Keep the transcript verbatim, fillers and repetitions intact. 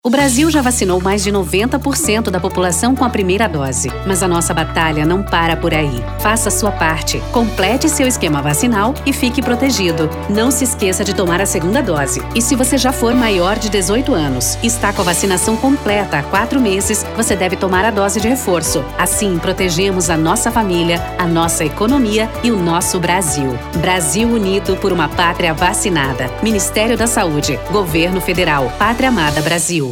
O Brasil já vacinou mais de noventa por cento da população com a primeira dose. Mas a nossa batalha não para por aí. Faça a sua parte. Complete seu esquema vacinal e fique protegido. Não se esqueça de tomar a segunda dose. E se você já for maior de dezoito anos e está com a vacinação completa há quatro meses, você deve tomar a dose de reforço. Assim, protegemos a nossa família, a nossa economia e o nosso Brasil. Brasil unido por uma pátria vacinada. Ministério da Saúde. Governo Federal. Pátria Amada Brasil.